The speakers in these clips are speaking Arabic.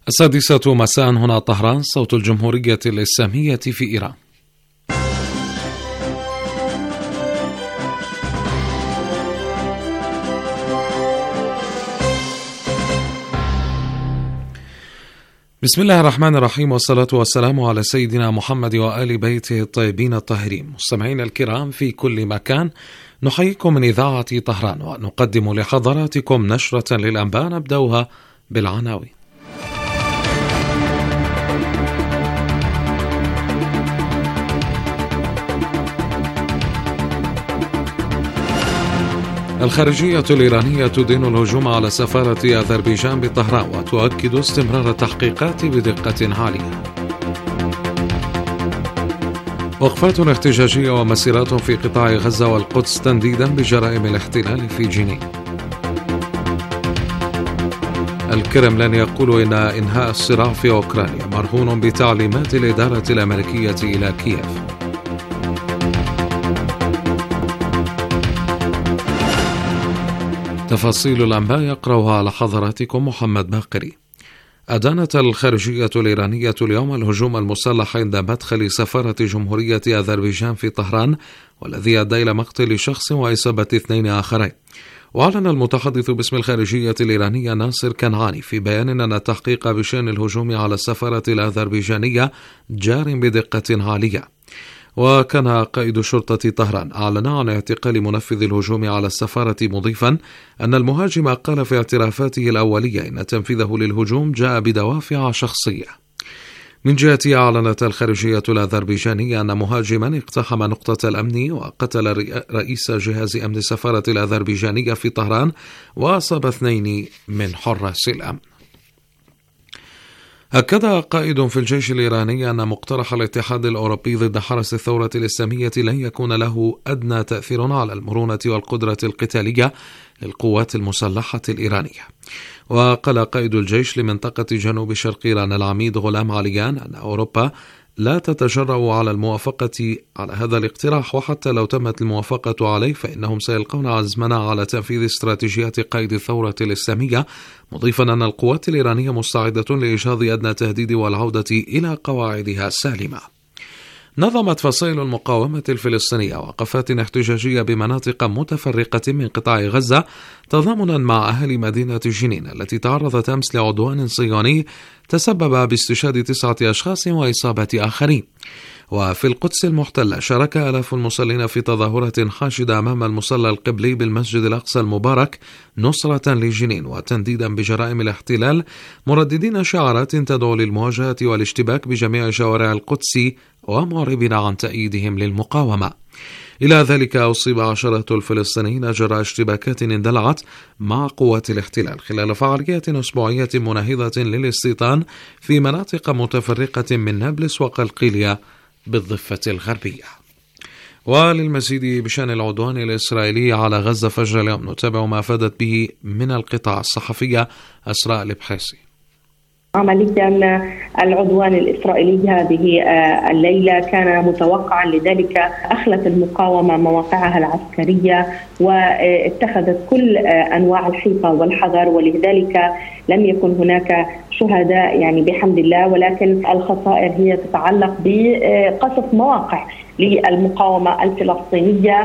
السادسة مساء هنا طهران، صوت الجمهورية الإسلامية في إيران. بسم الله الرحمن الرحيم، والصلاة والسلام على سيدنا محمد وآل بيته الطيبين الطاهرين. مستمعين الكرام في كل مكان، نحييكم من إذاعة طهران ونقدم لحضراتكم نشرة للأنباء نبدأها بالعناوين. الخارجية الإيرانية تدين الهجوم على سفارة أذربيجان بطهران وتؤكد استمرار التحقيقات بدقة عالية. وقفات احتجاجية ومسيرات في قطاع غزة والقدس تنديدا بجرائم الاحتلال في جنين. الكرملين يقول إن إنهاء الصراع في أوكرانيا مرهون بتعليمات الإدارة الأمريكية إلى كييف. تفاصيل الأنباء يقرأها على حضراتكم محمد باقري. أدانت الخارجية الإيرانية اليوم الهجوم المسلح عند مدخل سفارة جمهورية أذربيجان في طهران، والذي أدى إلى مقتل شخص وإصابة 2 آخرين. وأعلن المتحدث باسم الخارجية الإيرانية ناصر كنعاني في بيان أن التحقيق بشأن الهجوم على السفارة الأذربيجانية جار بدقة عالية. وكان قائد شرطة طهران أعلن عن اعتقال منفذ الهجوم على السفارة، مضيفا أن المهاجم قال في اعترافاته الأولية إن تنفيذه للهجوم جاء بدوافع شخصية. من جهته أعلنت الخارجية الأذربيجانية أن مهاجما اقتحم نقطة الأمن وقتل رئيس جهاز أمن السفارة الأذربيجانية في طهران وأصاب 2 من حراس الأمن. أكد قائد في الجيش الإيراني أن مقترح الاتحاد الأوروبي ضد حرس الثورة الإسلامية لن يكون له أدنى تأثير على المرونة والقدرة القتالية للقوات المسلحة الإيرانية. وقال قائد الجيش لمنطقة جنوب شرق إيران العميد غلام عليان أن أوروبا لا تتجرأ على الموافقة على هذا الاقتراح، وحتى لو تمت الموافقة عليه فإنهم سيلقون عزمنا على تنفيذ استراتيجيات قائد الثورة الإسلامية، مضيفا أن القوات الإيرانية مستعدة لإيجاد أدنى تهديد والعودة إلى قواعدها السالمة. نظمت فصائل المقاومة الفلسطينية وقفات احتجاجية بمناطق متفرقة من قطاع غزة تضامنا مع أهل مدينة جنين التي تعرضت أمس لعدوان صهيوني تسبب باستشهاد 9 أشخاص وإصابة آخرين. وفي القدس المحتلة شارك آلاف المصلين في تظاهرة حاشدة أمام المصلى القبلي بالمسجد الأقصى المبارك نصرة لجنين وتنديدا بجرائم الاحتلال، مرددين شعارات تدعو للمواجهة والاشتباك بجميع شوارع القدس ومعربين عن تأييدهم للمقاومة. إلى ذلك أصيب عشرات الفلسطينيين جراء اشتباكات اندلعت مع قوات الاحتلال خلال فعاليات أسبوعية مناهضة للاستيطان في مناطق متفرقة من نابلس وقلقيلية بالضفة الغربية. وللمزيد بشأن العدوان الإسرائيلي على غزة فجر اليوم نتابع ما أفادت به من القطاع الصحفية أسراء البحيسي. عمليا العدوان الإسرائيلي هذه الليلة كان متوقعا، لذلك أخلت المقاومة مواقعها العسكرية واتخذت كل أنواع الحيطة والحذر، ولذلك لم يكن هناك شهداء بحمد الله، ولكن الخسائر هي تتعلق بقصف مواقع للمقاومة الفلسطينية،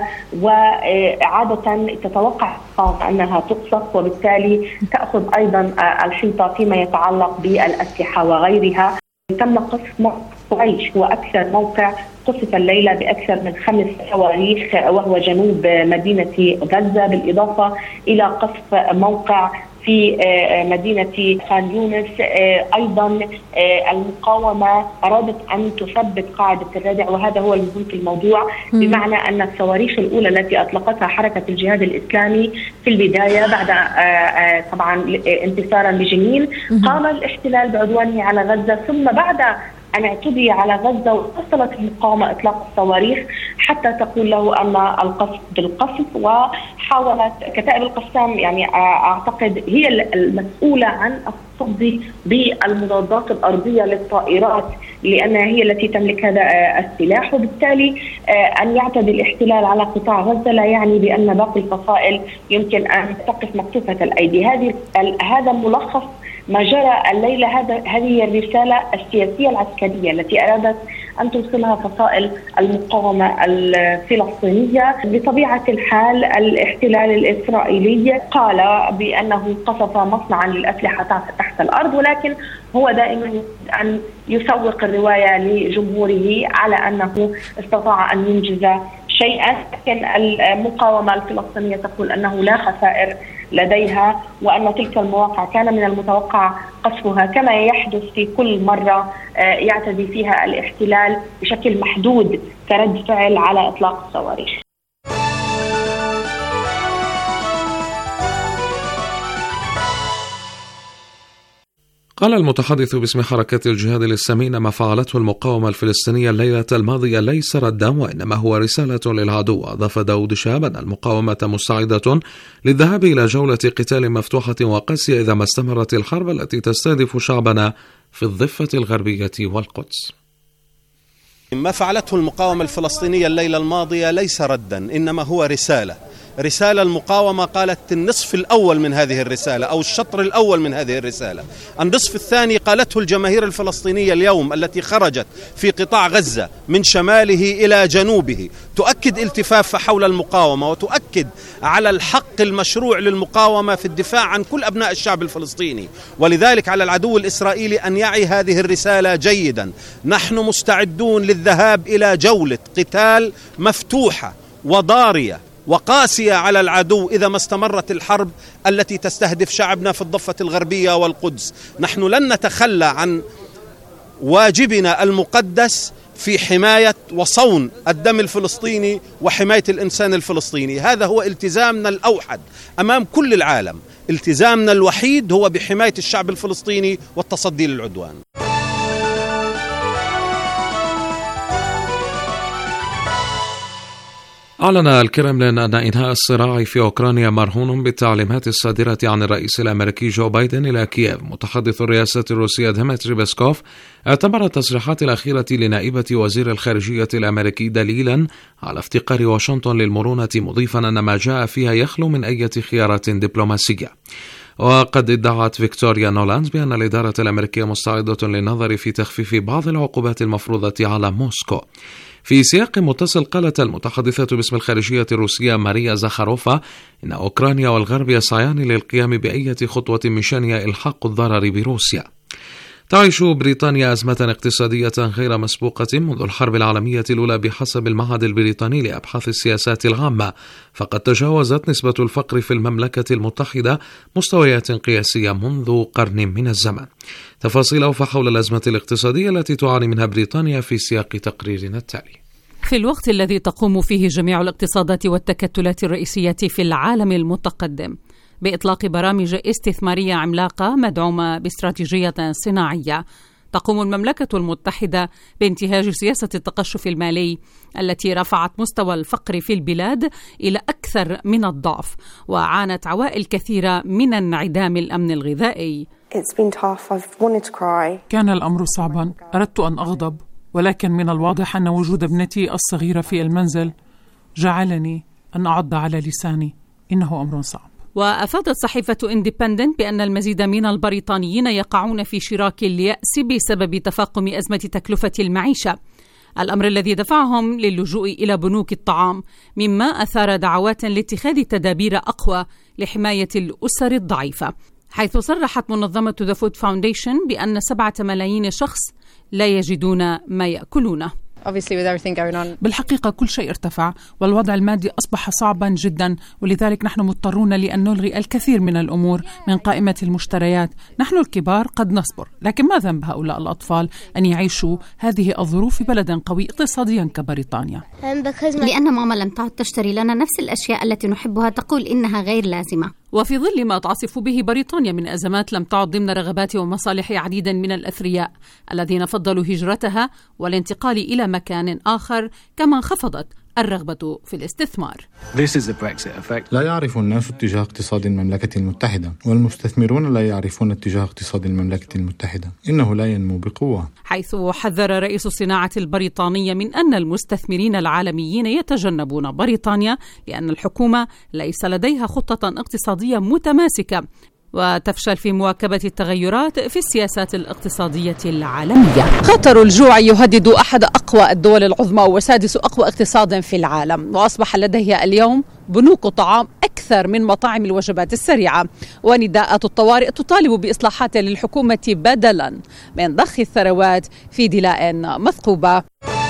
وعادة تتوقع أنها تقصف وبالتالي تأخذ أيضا الحيطة فيما يتعلق بالأسلحة وغيرها. تم قصف قريش وأكثر موقع قصف الليلة بأكثر من 5 صواريخ وهو جنوب مدينة غزة، بالإضافة إلى قصف موقع في مدينة خان يونس. أيضا المقاومة أرادت أن تثبت قاعدة الردع، وهذا هو المهم في الموضوع، بمعنى أن الصواريخ الأولى التي أطلقتها حركة الجهاد الإسلامي في البداية بعد طبعا انتصارا لجنين قام الاحتلال بعدوانه على غزة، ثم بعد أن اعتدي على غزة ووصلت المقاومة إطلاق الصواريخ حتى تقول له أن القصف بالقصف، وحاولت كتائب القسام أعتقد هي المسؤولة عن التصدي بالمضادات الأرضية للطائرات، لأنها هي التي تملك هذا السلاح، وبالتالي أن يعتدي الاحتلال على قطاع غزة لا يعني بأن باقي الفصائل يمكن أن تقف مكتوفة الأيدي. هذا ملخص ما جرى الليلة هذه الرسالة السياسية العسكرية التي أرادت أن توصلها فصائل المقاومة الفلسطينية. بطبيعة الحال الاحتلال الإسرائيلي قال بأنه قصف مصنعا للأسلحة تحت الأرض، ولكن هو دائما أن يسوق الرواية لجمهوره على أنه استطاع أن ينجز شيئا، لكن المقاومة الفلسطينية تقول أنه لا خسائر لديها، وأن تلك المواقع كان من المتوقع قصفها كما يحدث في كل مرة يعتدي فيها الاحتلال بشكل محدود كرد فعل على إطلاق الصواريخ. قال المتحدث باسم حركة الجهاد الإسلامي إن ما فعلته المقاومة الفلسطينية الليلة الماضية ليس ردا وإنما هو رسالة للعدو. أضاف داود شهاب أن المقاومة مستعدة للذهاب إلى جولة قتال مفتوحة وقاسية إذا ما استمرت الحرب التي تستهدف شعبنا في الضفة الغربية والقدس. ما فعلته المقاومة الفلسطينية الليلة الماضية ليس ردا، إنما هو رسالة المقاومة قالت النصف الأول من هذه الرسالة أو الشطر الأول من هذه الرسالة. النصف الثاني قالته الجماهير الفلسطينية اليوم التي خرجت في قطاع غزة من شماله إلى جنوبه، تؤكد التفاف حول المقاومة وتؤكد على الحق المشروع للمقاومة في الدفاع عن كل أبناء الشعب الفلسطيني. ولذلك على العدو الإسرائيلي أن يعي هذه الرسالة جيدا. نحن مستعدون للذهاب إلى جولة قتال مفتوحة وضارية وقاسية على العدو إذا ما استمرت الحرب التي تستهدف شعبنا في الضفة الغربية والقدس. نحن لن نتخلى عن واجبنا المقدس في حماية وصون الدم الفلسطيني وحماية الإنسان الفلسطيني. هذا هو التزامنا الأوحد أمام كل العالم. التزامنا الوحيد هو بحماية الشعب الفلسطيني والتصدي للعدوان. أعلن الكرملين أن إنهاء الصراع في أوكرانيا مرهون بالتعليمات الصادرة عن الرئيس الأمريكي جو بايدن إلى كييف. متحدث الرئاسة الروسية ديمتري بيسكوف اعتبر التصريحات الأخيرة لنائبة وزير الخارجية الأمريكي دليلا على افتقار واشنطن للمرونة، مضيفا أن ما جاء فيها يخلو من أي خيارات دبلوماسية. وقد ادعت فيكتوريا نولاند بأن الإدارة الأمريكية مستعدة للنظر في تخفيف بعض العقوبات المفروضة على موسكو. في سياق متصل قالت المتحدثة باسم الخارجية الروسية ماريا زاخاروفا إن أوكرانيا والغرب يسعيان للقيام بأي خطوة من شأنها إلحاق الضرر بروسيا. تعيش بريطانيا أزمة اقتصادية غير مسبوقة منذ الحرب العالمية الأولى بحسب المعهد البريطاني لأبحاث السياسات العامة، فقد تجاوزت نسبة الفقر في المملكة المتحدة مستويات قياسية منذ قرن من الزمن. تفاصيل فحول الأزمة الاقتصادية التي تعاني منها بريطانيا في سياق تقريرنا التالي. في الوقت الذي تقوم فيه جميع الاقتصادات والتكتلات الرئيسية في العالم المتقدم بإطلاق برامج استثمارية عملاقة مدعومة باستراتيجية صناعية، تقوم المملكة المتحدة بانتهاج سياسة التقشف المالي التي رفعت مستوى الفقر في البلاد إلى أكثر من الضعف، وعانت عوائل كثيرة من انعدام الأمن الغذائي. كان الأمر صعبا، أردت أن أغضب، ولكن من الواضح أن وجود ابنتي الصغيرة في المنزل جعلني أن أعض على لساني. إنه أمر صعب. وأفادت صحيفة إنديبندنت بأن المزيد من البريطانيين يقعون في شراك اليأس بسبب تفاقم أزمة تكلفة المعيشة، الأمر الذي دفعهم للجوء إلى بنوك الطعام، مما أثار دعوات لاتخاذ تدابير أقوى لحماية الأسر الضعيفة، حيث صرحت منظمة The Food Foundation بأن 7 ملايين شخص لا يجدون ما يأكلونه. بالحقيقة كل شيء ارتفع والوضع المادي أصبح صعبا جدا، ولذلك نحن مضطرون لأن نلغي الكثير من الأمور من قائمة المشتريات. نحن الكبار قد نصبر، لكن ما ذنب هؤلاء الأطفال أن يعيشوا هذه الظروف في بلد قوي اقتصاديا كبريطانيا؟ لأن ماما لم تعد تشتري لنا نفس الأشياء التي نحبها، تقول إنها غير لازمة. وفي ظل ما تعصف به بريطانيا من أزمات لم تعد ضمن رغبات ومصالح عديد من الأثرياء الذين فضلوا هجرتها والانتقال إلى مكان آخر، كما انخفضت الرغبة في الاستثمار. لا يعرف الناس اتجاه اقتصاد المملكة المتحدة، والمستثمرون لا يعرفون اتجاه اقتصاد المملكة المتحدة. إنه لا ينمو بقوة. حيث حذر رئيس الصناعة البريطانية من أن المستثمرين العالميين يتجنبون بريطانيا لأن الحكومة ليس لديها خطة اقتصادية متماسكة، وتفشل في مواكبة التغيرات في السياسات الاقتصادية العالمية. خطر الجوع يهدد أحد أقوى الدول العظمى وسادس أقوى اقتصاد في العالم، وأصبح لديها اليوم بنوك طعام أكثر من مطاعم الوجبات السريعة، ونداءات الطوارئ تطالب بإصلاحات للحكومة بدلا من ضخ الثروات في دلاء مثقوبة.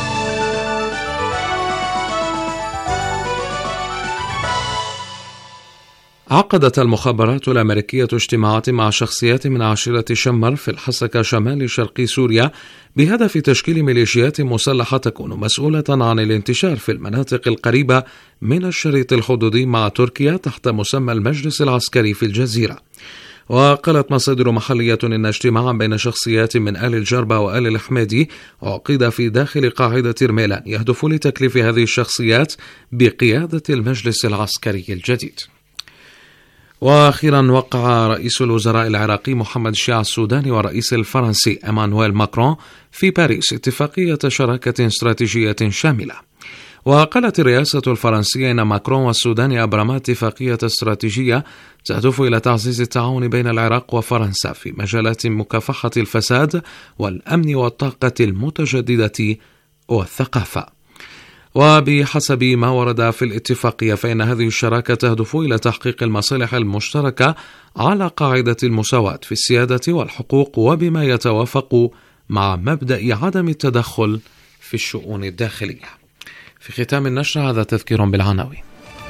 عقدت المخابرات الأمريكية اجتماعات مع شخصيات من عشيرة شمر في الحسكة شمال شرق سوريا بهدف تشكيل ميليشيات مسلحة تكون مسؤولة عن الانتشار في المناطق القريبة من الشريط الحدودي مع تركيا تحت مسمى المجلس العسكري في الجزيرة. وقالت مصادر محلية إن اجتماعا بين شخصيات من آل الجربة وآل الحميدي عقد في داخل قاعدة رميلان يهدف لتكليف هذه الشخصيات بقيادة المجلس العسكري الجديد. وأخيرا وقع رئيس الوزراء العراقي محمد الشيع السوداني والرئيس الفرنسي إيمانويل ماكرون في باريس اتفاقية شراكة استراتيجية شاملة. وقالت الرئاسة الفرنسية إن ماكرون والسوداني أبرما اتفاقية استراتيجية تهدف إلى تعزيز التعاون بين العراق وفرنسا في مجالات مكافحة الفساد والأمن والطاقة المتجددة والثقافة. وبحسب ما ورد في الاتفاقية فإن هذه الشراكة تهدف إلى تحقيق المصالح المشتركة على قاعدة المساواة في السيادة والحقوق وبما يتوافق مع مبدأ عدم التدخل في الشؤون الداخلية. في ختام النشر هذا تذكير بالعناوين.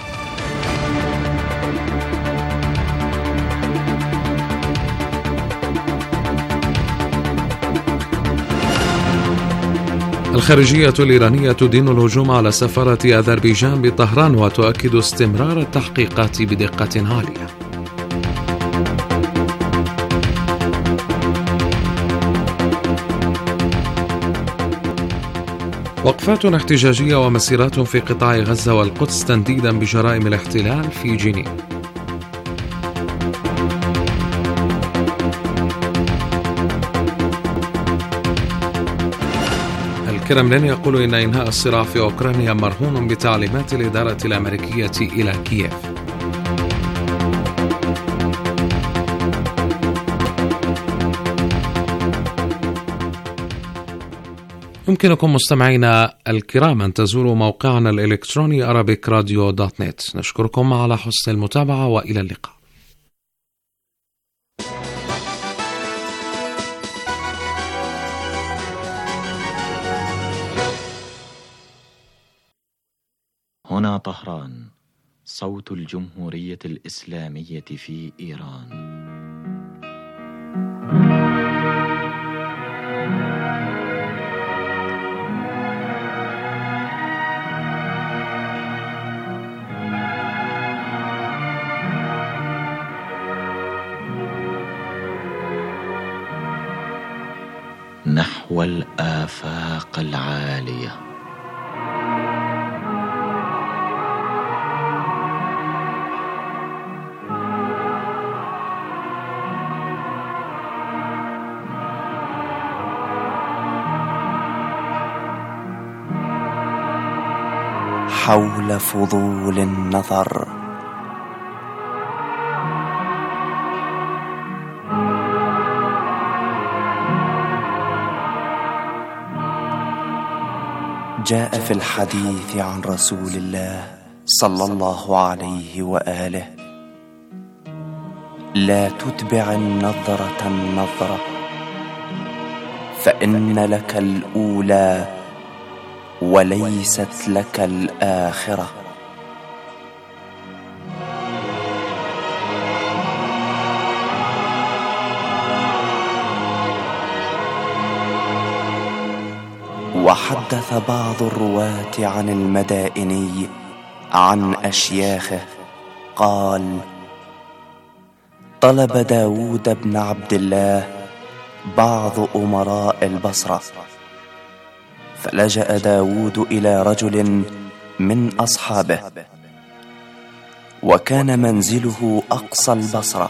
الخارجية الإيرانية تدين الهجوم على سفارة أذربيجان بطهران وتؤكد استمرار التحقيقات بدقة عالية. وقفات احتجاجية ومسيرات في قطاع غزة والقدس تنديدا بجرائم الاحتلال في جنين. الكرملين يقول إن إنهاء الصراع في أوكرانيا مرهون بتعليمات الإدارة الأمريكية إلى كييف. يمكنكم مستمعينا الكرام أن تزوروا موقعنا الإلكتروني arabicradio.net. نشكركم على حسن المتابعة وإلى اللقاء. هنا طهران، صوت الجمهورية الإسلامية في إيران. نحو الآفاق العالية. حول فضول النظر جاء في الحديث عن رسول الله صلى الله عليه وآله: لا تتبع النظرة النظرة، فإن لك الأولى وليست لك الآخرة. وحدث بعض الرواة عن المدائني عن أشياخه قال: طلب داود بن عبد الله بعض أمراء البصرة، فلجأ داود إلى رجل من أصحابه، وكان منزله أقصى البصرة،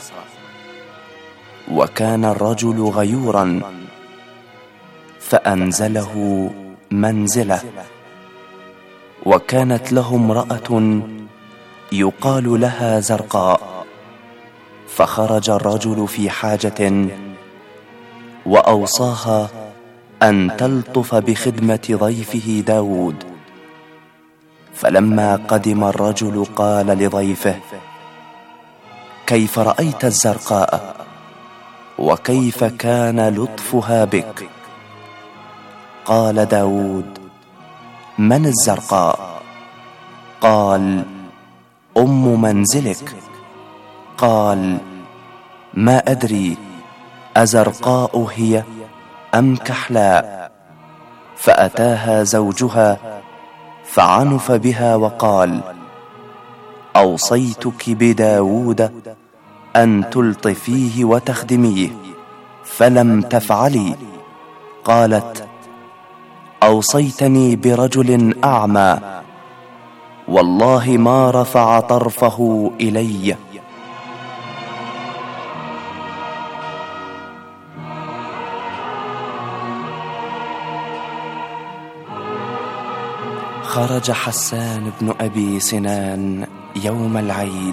وكان الرجل غيورا، فأنزله منزله. وكانت له امرأة يقال لها زرقاء، فخرج الرجل في حاجة وأوصاها أن تلطف بخدمة ضيفه داود. فلما قدم الرجل قال لضيفه: كيف رأيت الزرقاء؟ وكيف كان لطفها بك؟ قال داود: من الزرقاء؟ قال: أم منزلك. قال: ما أدري أزرقاء هي أم كحلاء. فأتاها زوجها فعنف بها وقال: أوصيتك بداود أن تلطفيه وتخدميه فلم تفعلي. قالت: أوصيتني برجل أعمى والله ما رفع طرفه إلي. خرج حسان بن أبي سنان يوم العيد،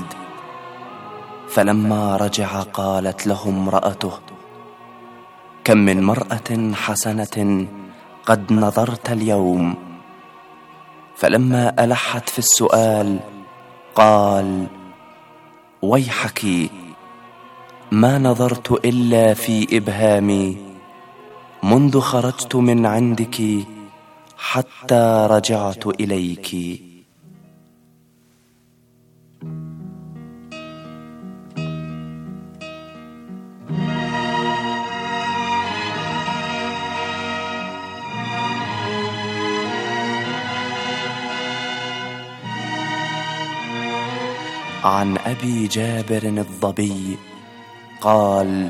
فلما رجع قالت له امرأته: كم من مرأة حسنة قد نظرت اليوم. فلما ألحت في السؤال قال: ويحك، ما نظرت إلا في إبهامي منذ خرجت من عندك حتى رجعت إليك. عن أبي جابر الضبي قال: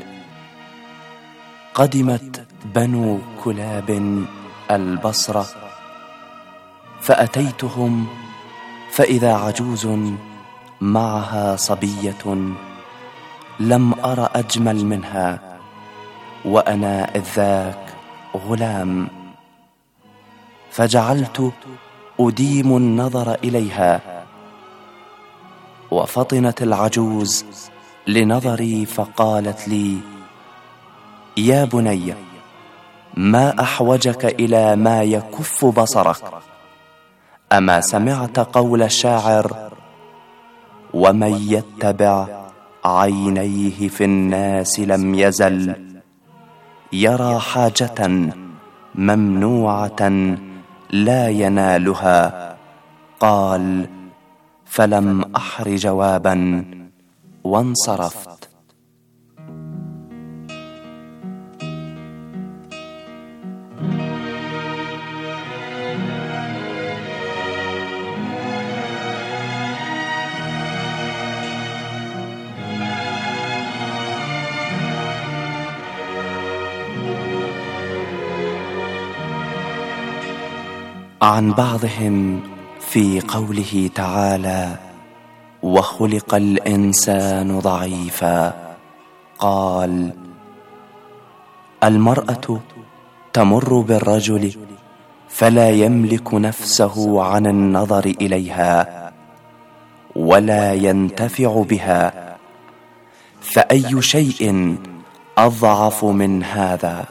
قدمت بنو كلاب البصرة فأتيتهم فإذا عجوز معها صبية لم أر أجمل منها، وأنا إذ ذاك غلام، فجعلت أديم النظر إليها، وفطنت العجوز لنظري فقالت لي: يا بني، ما أحوجك إلى ما يكف بصرك؟ أما سمعت قول الشاعر: ومن يتبع عينيه في الناس لم يزل يرى حاجة ممنوعة لا ينالها. قال: فلم أحر جوابا وانصرفت. عن بعضهم في قوله تعالى: وخلق الإنسان ضعيفا، قال: المرأة تمر بالرجل فلا يملك نفسه عن النظر إليها ولا ينتفع بها، فأي شيء أضعف من هذا؟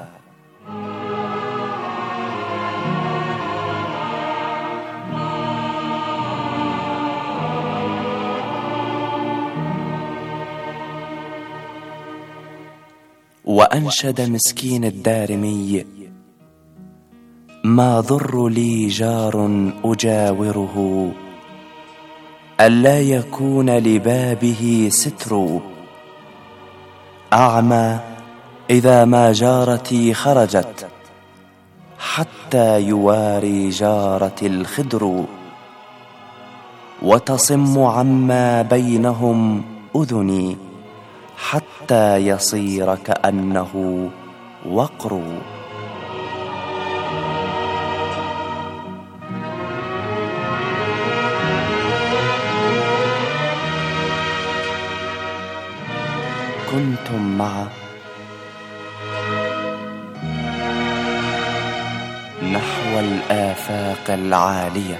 وأنشد مسكين الدارمي: ما ضر لي جار أجاوره ألا يكون لبابه ستر، أعمى إذا ما جارتي خرجت حتى يواري جارتي الخدر، وتصم عما بينهم أذني حتى يصير كأنه وقر. كنتم مع نحو الآفاق العالية.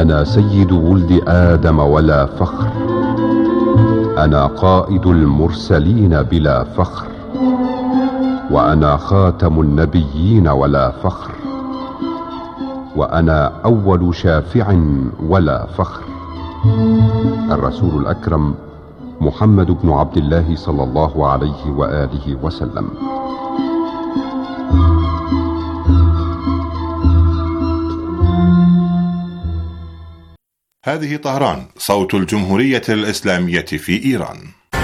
أنا سيد ولد آدم ولا فخر، أنا قائد المرسلين بلا فخر، وأنا خاتم النبيين ولا فخر، وأنا أول شافع ولا فخر. الرسول الأكرم محمد بن عبد الله صلى الله عليه وآله وسلم. هذه طهران، صوت الجمهورية الإسلامية في إيران.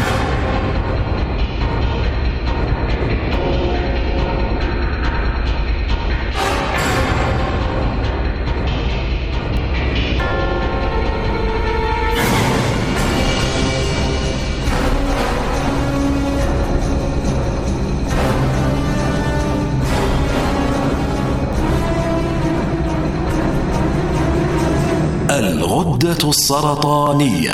الغدة السرطانية.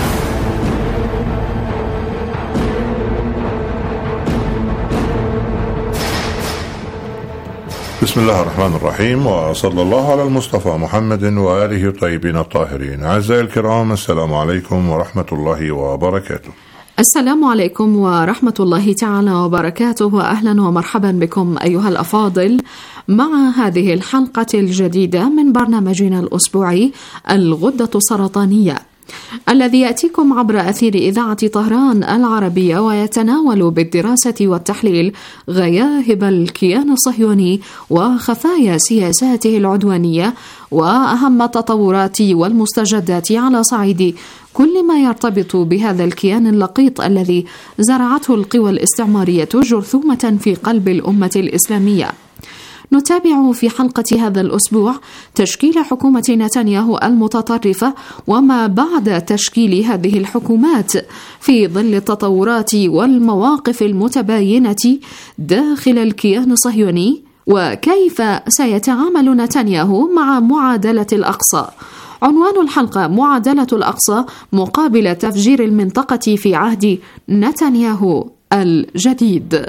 بسم الله الرحمن الرحيم، وصلى الله على المصطفى محمد وآله الطيبين الطاهرين. أعزائي الكرام، السلام عليكم ورحمة الله وبركاته. السلام عليكم ورحمة الله تعالى وبركاته، وأهلا ومرحبا بكم أيها الأفاضل مع هذه الحلقة الجديدة من برنامجنا الأسبوعي الغدة السرطانية، الذي يأتيكم عبر أثير إذاعة طهران العربية، ويتناول بالدراسة والتحليل غياهب الكيان الصهيوني وخفايا سياساته العدوانية وأهم التطورات والمستجدات على صعيد كل ما يرتبط بهذا الكيان اللقيط الذي زرعته القوى الاستعمارية جرثومة في قلب الأمة الإسلامية. نتابع في حلقة هذا الأسبوع تشكيل حكومة نتنياهو المتطرفة وما بعد تشكيل هذه الحكومات في ظل التطورات والمواقف المتباينة داخل الكيان الصهيوني، وكيف سيتعامل نتنياهو مع معادلة الأقصى. عنوان الحلقة: معادلة الأقصى مقابل تفجير المنطقة في عهد نتنياهو الجديد.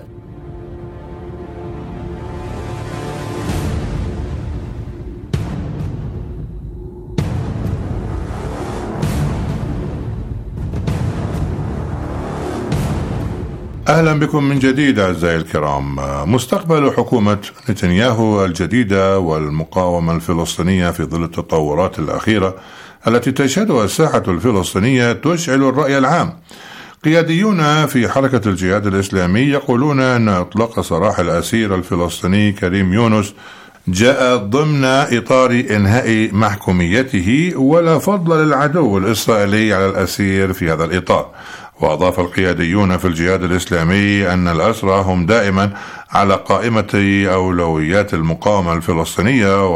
أهلا بكم من جديد أعزائي الكرام. مستقبل حكومة نتنياهو الجديدة والمقاومة الفلسطينية في ظل التطورات الأخيرة التي تشهدها الساحة الفلسطينية تشعل الرأي العام. قياديون في حركة الجهاد الإسلامي يقولون أن إطلاق سراح الأسير الفلسطيني كريم يونس جاء ضمن إطار إنهاء محكوميته، ولا فضل للعدو الإسرائيلي على الأسير في هذا الإطار. وأضاف القياديون في الجهاد الإسلامي أن الأسرى هم دائما على قائمة أولويات المقاومة الفلسطينية،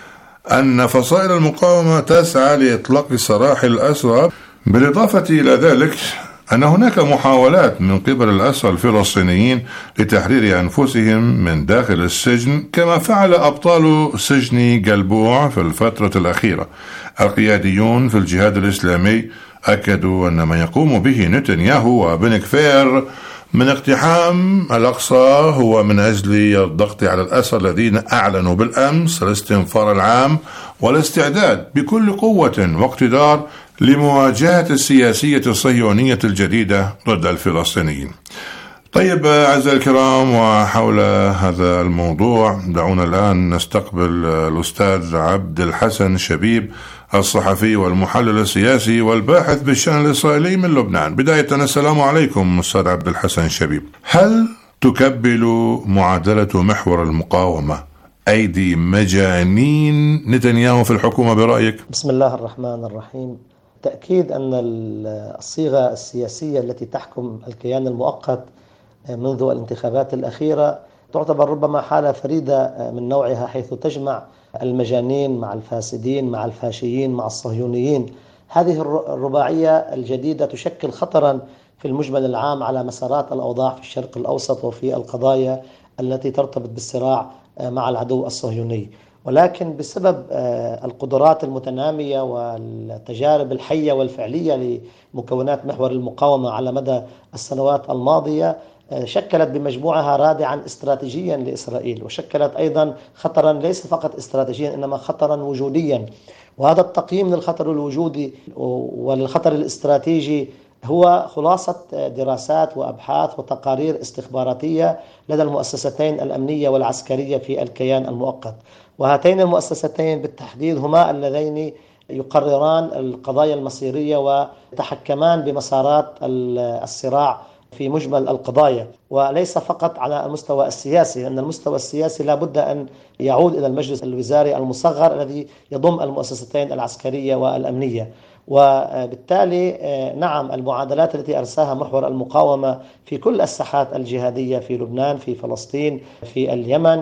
وأن فصائل المقاومة تسعى لإطلاق سراح الأسرى. بالإضافة إلى ذلك أن هناك محاولات من قبل الأسرى الفلسطينيين لتحرير أنفسهم من داخل السجن، كما فعل أبطال سجن جلبوع في الفترة الأخيرة. القياديون في الجهاد الإسلامي أكدوا أن ما يقوم به نتنياهو وبن كفير من اقتحام الأقصى هو من أجل الضغط على الأسرى الذين أعلنوا بالأمس الاستنفار العام والاستعداد بكل قوة واقتدار لمواجهة السياسية الصهيونية الجديدة ضد الفلسطينيين. طيب أعزائي الكرام، وحول هذا الموضوع دعونا الآن نستقبل الأستاذ عبد الحسن شبيب، الصحفي والمحلل السياسي والباحث بالشأن الإسرائيلي من لبنان. بداية السلام عليكم أستاذ عبد الحسن شبيب. هل تكبل معادلة محور المقاومة أيدي مجانين نتنياهو في الحكومة برأيك؟ بسم الله الرحمن الرحيم. تأكيد أن الصيغة السياسية التي تحكم الكيان المؤقت منذ الانتخابات الأخيرة تعتبر ربما حالة فريدة من نوعها، حيث تجمع المجانين مع الفاسدين مع الفاشيين مع الصهيونيين. هذه الرباعية الجديدة تشكل خطرا في المجمل العام على مسارات الأوضاع في الشرق الأوسط وفي القضايا التي ترتبط بالصراع مع العدو الصهيوني. ولكن بسبب القدرات المتنامية والتجارب الحية والفعلية لمكونات محور المقاومة على مدى السنوات الماضية، شكلت بمجموعها رادعا استراتيجيا لإسرائيل، وشكلت أيضا خطرا ليس فقط استراتيجيا إنما خطرا وجوديا. وهذا التقييم للخطر الوجودي وللخطر الاستراتيجي هو خلاصة دراسات وأبحاث وتقارير استخباراتية لدى المؤسستين الأمنية والعسكرية في الكيان المؤقت. وهاتين المؤسستين بالتحديد هما اللذين يقرران القضايا المصيرية ويتحكمان بمسارات الصراع في مجمل القضايا، وليس فقط على المستوى السياسي، لأن المستوى السياسي لا بد أن يعود إلى المجلس الوزاري المصغر الذي يضم المؤسستين العسكرية والأمنية. وبالتالي نعم، المعادلات التي أرساها محور المقاومة في كل الساحات الجهادية في لبنان، في فلسطين، في اليمن،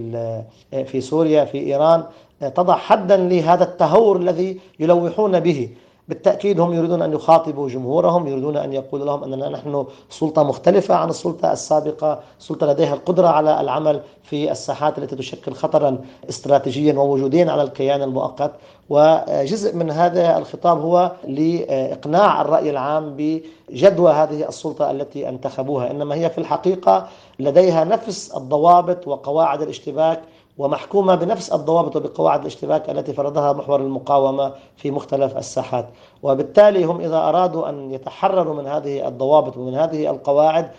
في سوريا، في إيران، تضع حدا لهذا التهور الذي يلوحون به. بالتأكيد هم يريدون أن يخاطبوا جمهورهم، يريدون أن يقولوا لهم أننا نحن سلطة مختلفة عن السلطة السابقة، سلطة لديها القدرة على العمل في الساحات التي تشكل خطرا استراتيجيا ووجوديا على الكيان المؤقت. وجزء من هذا الخطاب هو لإقناع الرأي العام بجدوى هذه السلطة التي انتخبوها، إنما هي في الحقيقة لديها نفس الضوابط وقواعد الاشتباك، ومحكومة بنفس الضوابط وبقواعد الاشتباك التي فرضها محور المقاومة في مختلف الساحات. وبالتالي هم إذا أرادوا أن يتحرروا من هذه الضوابط ومن هذه القواعد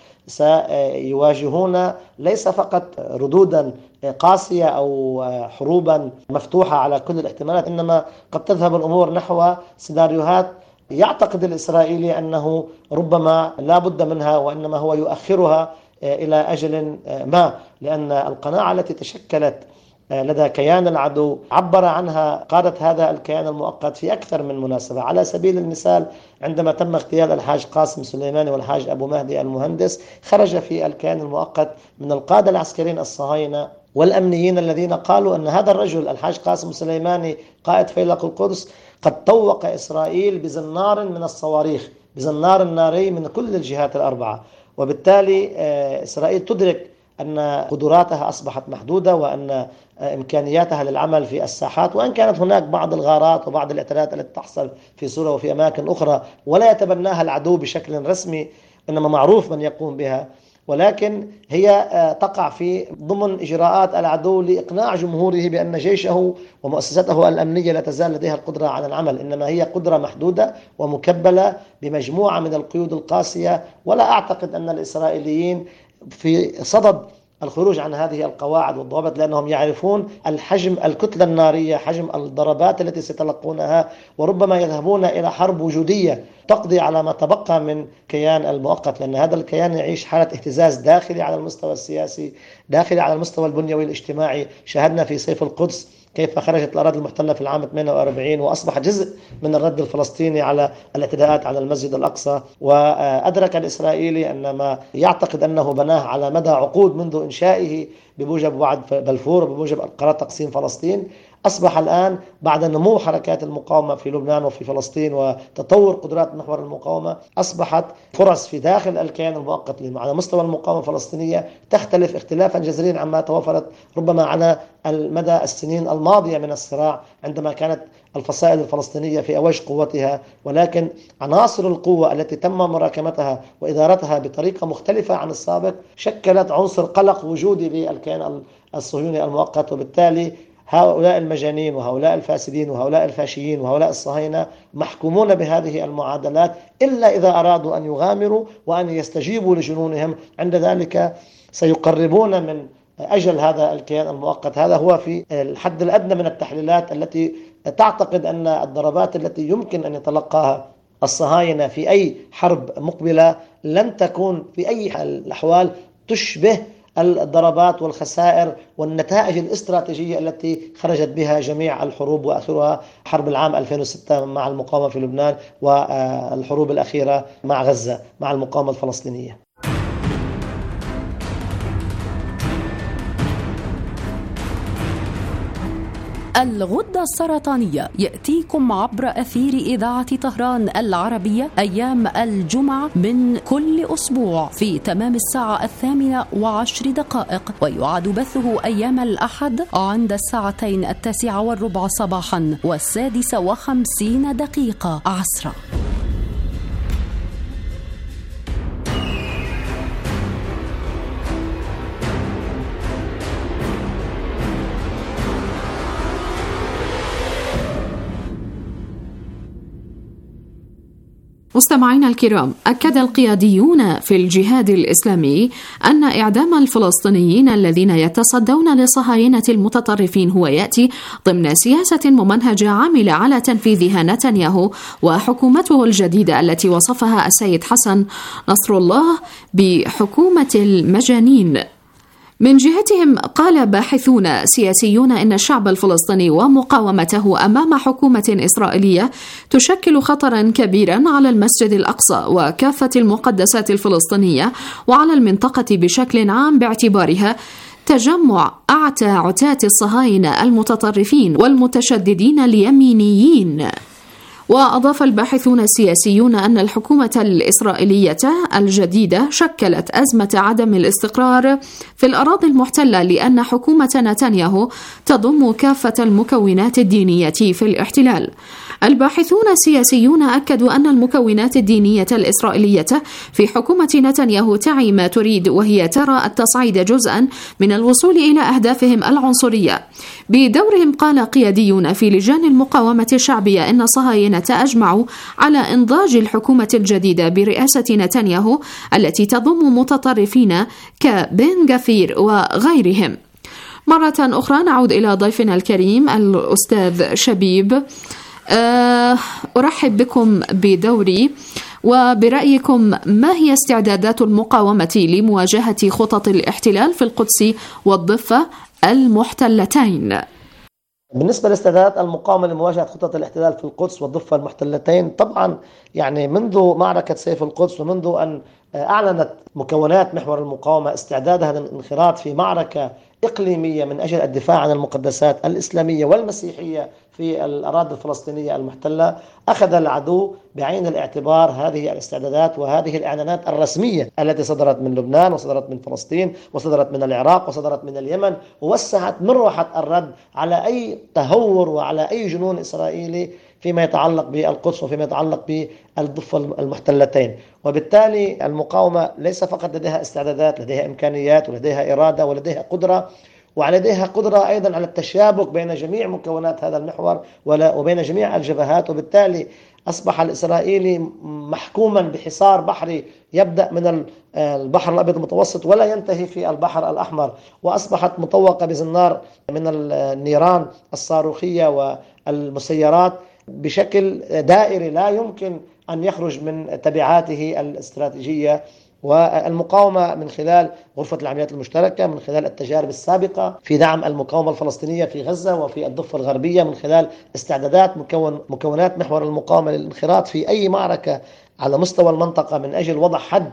سيواجهون ليس فقط ردودا قاسية أو حروبا مفتوحة على كل الاحتمالات، إنما قد تذهب الأمور نحو سيناريوهات يعتقد الإسرائيلي أنه ربما لا بد منها، وإنما هو يؤخرها إلى أجل ما، لأن القناعة التي تشكلت لدى كيان العدو عبر عنها قادة هذا الكيان المؤقت في أكثر من مناسبة. على سبيل المثال عندما تم اغتيال الحاج قاسم سليماني والحاج أبو مهدي المهندس، خرج في الكيان المؤقت من القادة العسكريين الصهاينة والأمنيين الذين قالوا أن هذا الرجل الحاج قاسم سليماني قائد فيلق القدس قد طوق إسرائيل بزنار من الصواريخ، بزنار ناري من كل الجهات الأربعة. وبالتالي إسرائيل تدرك أن قدراتها أصبحت محدودة وأن إمكانياتها للعمل في الساحات، وأن كانت هناك بعض الغارات وبعض الاعتداءات التي تحصل في سوريا وفي أماكن أخرى ولا يتبناها العدو بشكل رسمي، إنما معروف من يقوم بها، ولكن هي تقع في ضمن إجراءات العدو لإقناع جمهوره بأن جيشه ومؤسساته الأمنية لا تزال لديها القدرة على العمل، إنما هي قدرة محدودة ومكبلة بمجموعة من القيود القاسية. ولا أعتقد أن الإسرائيليين في صدد الخروج عن هذه القواعد والضوابط، لأنهم يعرفون الحجم، الكتلة النارية، حجم الضربات التي سيتلقونها، وربما يذهبون إلى حرب وجودية تقضي على ما تبقى من كيان المؤقت، لأن هذا الكيان يعيش حالة اهتزاز داخلي على المستوى السياسي، داخلي على المستوى البنيوي الاجتماعي. شاهدنا في سيف القدس كيف خرجت الأراضي المحتلة في العام 48 وأصبح جزء من الرد الفلسطيني على الاعتداءات على المسجد الأقصى. وأدرك الإسرائيلي أن ما يعتقد أنه بناه على مدى عقود منذ إنشائه بموجب وعد بلفور وبموجب قرار تقسيم فلسطين، أصبح الآن بعد نمو حركات المقاومة في لبنان وفي فلسطين وتطور قدرات محور المقاومة، أصبحت فرص في داخل الكيان المؤقت على مستوى المقاومة الفلسطينية تختلف اختلافا جذريا عما توفرت ربما على المدى السنين الماضية من الصراع، عندما كانت الفصائل الفلسطينية في أوج قوتها، ولكن عناصر القوة التي تم مراكمتها وإدارتها بطريقة مختلفة عن السابق شكلت عنصر قلق وجودي للكيان الصهيوني المؤقت. وبالتالي هؤلاء المجانين وهؤلاء الفاسدين وهؤلاء الفاشيين وهؤلاء الصهاينة محكومون بهذه المعادلات إلا إذا أرادوا أن يغامروا وأن يستجيبوا لجنونهم، عند ذلك سيقربون من أجل هذا الكيان المؤقت. هذا هو في الحد الأدنى من التحليلات التي تعتقد أن الضربات التي يمكن أن يتلقاها الصهاينة في أي حرب مقبلة لن تكون في أي الأحوال تشبه الضربات والخسائر والنتائج الاستراتيجية التي خرجت بها جميع الحروب، وآخرها حرب العام 2006 مع المقاومة في لبنان، والحروب الأخيرة مع غزة مع المقاومة الفلسطينية. الغدة السرطانية يأتيكم عبر أثير إذاعة طهران العربية أيام الجمعة من كل أسبوع في تمام الساعة 8:10، ويعاد بثه أيام الأحد عند الساعتين 9:15 صباحا و6:50 عصرا. مستمعينا الكرام، أكد القياديون في الجهاد الإسلامي أن إعدام الفلسطينيين الذين يتصدون لصهاينة المتطرفين هو يأتي ضمن سياسة ممنهجة عاملة على تنفيذها نتنياهو وحكومته الجديدة التي وصفها السيد حسن نصر الله بحكومة المجانين. من جهتهم قال باحثون سياسيون إن الشعب الفلسطيني ومقاومته أمام حكومة إسرائيلية تشكل خطرا كبيرا على المسجد الأقصى وكافة المقدسات الفلسطينية وعلى المنطقة بشكل عام، باعتبارها تجمع أعتى عتاة الصهاينة المتطرفين والمتشددين اليمينيين. وأضاف الباحثون السياسيون أن الحكومة الإسرائيلية الجديدة شكلت أزمة عدم الاستقرار في الأراضي المحتلة، لأن حكومة نتنياهو تضم كافة المكونات الدينية في الاحتلال. الباحثون السياسيون أكدوا أن المكونات الدينية الإسرائيلية في حكومة نتنياهو تعي ما تريد، وهي ترى التصعيد جزءا من الوصول إلى أهدافهم العنصرية. بدورهم قال قياديون في لجان المقاومة الشعبية إن الصهاينة أجمعوا على إنضاج الحكومة الجديدة برئاسة نتنياهو التي تضم متطرفين كبن غفير وغيرهم. مرة أخرى نعود إلى ضيفنا الكريم الأستاذ شبيب. أرحب بكم بدوري، وبرأيكم ما هي استعدادات المقاومة لمواجهة خطط الاحتلال في القدس والضفة المحتلتين؟ بالنسبة لاستعدادات المقاومة لمواجهة خطط الاحتلال في القدس والضفة المحتلتين، طبعا يعني منذ معركة سيف القدس ومنذ أن أعلنت مكونات محور المقاومة استعدادها للانخراط في معركة إقليمية من أجل الدفاع عن المقدسات الإسلامية والمسيحية في الأراضي الفلسطينية المحتلة، أخذ العدو بعين الاعتبار هذه الاستعدادات وهذه الإعلانات الرسمية التي صدرت من لبنان وصدرت من فلسطين وصدرت من العراق وصدرت من اليمن، ووسعت مروحة الرد على أي تهور وعلى أي جنون إسرائيلي فيما يتعلق بالقدس وفيما يتعلق بالضفة المحتلتين. وبالتالي المقاومة ليس فقط لديها استعدادات، لديها إمكانيات ولديها إرادة ولديها قدرة، ولديها قدرة أيضا على التشابك بين جميع مكونات هذا المحور وبين جميع الجبهات. وبالتالي أصبح الإسرائيلي محكوما بحصار بحري يبدأ من البحر الأبيض المتوسط ولا ينتهي في البحر الأحمر، وأصبحت مطوقة بزنار من النيران الصاروخية والمسيرات بشكل دائري لا يمكن أن يخرج من تبعاته الاستراتيجية. والمقاومة من خلال غرفة العمليات المشتركة، من خلال التجارب السابقة في دعم المقاومة الفلسطينية في غزة وفي الضفة الغربية، من خلال استعدادات مكونات محور المقاومة للانخراط في أي معركة على مستوى المنطقة من أجل وضع حد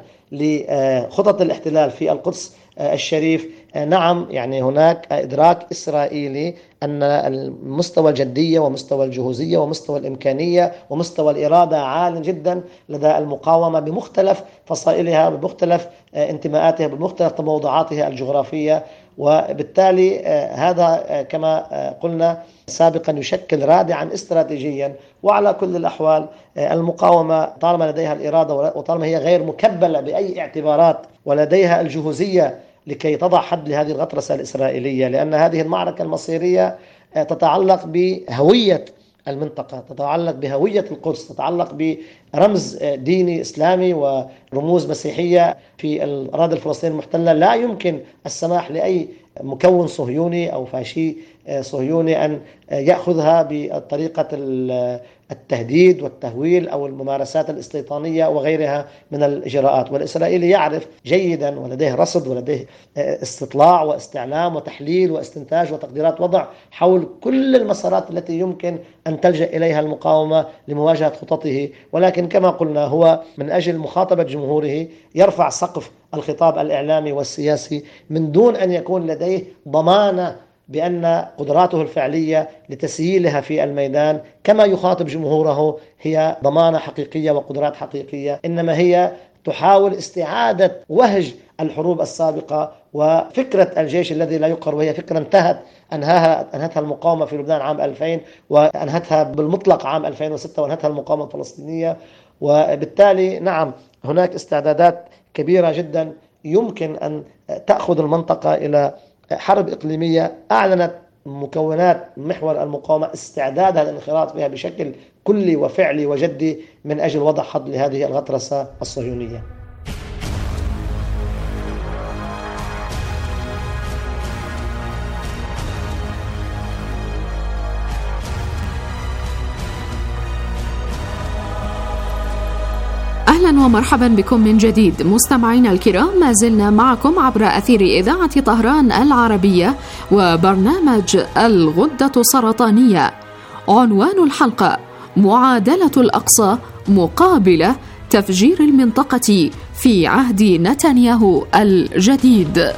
لخطط الاحتلال في القدس الشريف. نعم، يعني هناك إدراك إسرائيلي أن مستوى الجدية ومستوى الجهوزية ومستوى الإمكانية ومستوى الإرادة عال جدا لدى المقاومة بمختلف فصائلها، بمختلف انتماءاتها، بمختلف تموضعاتها الجغرافية. وبالتالي هذا كما قلنا سابقا يشكل رادعا استراتيجيا. وعلى كل الأحوال المقاومة طالما لديها الإرادة وطالما هي غير مكبلة بأي اعتبارات ولديها الجهوزية لكي تضع حد لهذه الغطرسة الإسرائيلية، لأن هذه المعركة المصيرية تتعلق بهوية المنطقة، تتعلق بهوية القدس، تتعلق برمز ديني إسلامي ورموز مسيحية في الأراضي الفلسطينية المحتلة. لا يمكن السماح لأي مكون صهيوني أو فاشي صهيوني أن يأخذها بطريقة التهديد والتهويل أو الممارسات الاستيطانية وغيرها من الإجراءات. والإسرائيلي يعرف جيدا ولديه رصد ولديه استطلاع واستعلام وتحليل واستنتاج وتقديرات وضع حول كل المسارات التي يمكن أن تلجأ إليها المقاومة لمواجهة خططه. ولكن كما قلنا هو من أجل مخاطبة جمهوره يرفع سقف الخطاب الإعلامي والسياسي من دون أن يكون لديه ضمانة بأن قدراته الفعلية لتسييلها في الميدان كما يخاطب جمهوره هي ضمانة حقيقية وقدرات حقيقية، إنما هي تحاول استعادة وهج الحروب السابقة وفكرة الجيش الذي لا يقهر، وهي فكرة أنهتها المقاومة في لبنان عام 2000 وأنهتها بالمطلق عام 2006 وأنهتها المقاومة الفلسطينية. وبالتالي نعم هناك استعدادات كبيرة جدا يمكن أن تأخذ المنطقة إلى حرب إقليمية. أعلنت مكونات محور المقاومة استعدادها للانخراط بها بشكل كلي وفعلي وجدي من أجل وضع حد لهذه الغطرسة الصهيونية. أهلا ومرحبا بكم من جديد مستمعينا الكرام، ما زلنا معكم عبر أثير إذاعة طهران العربية وبرنامج الغدة السرطانية. عنوان الحلقة: معادلة الأقصى مقابل تفجير المنطقة في عهد نتنياهو الجديد.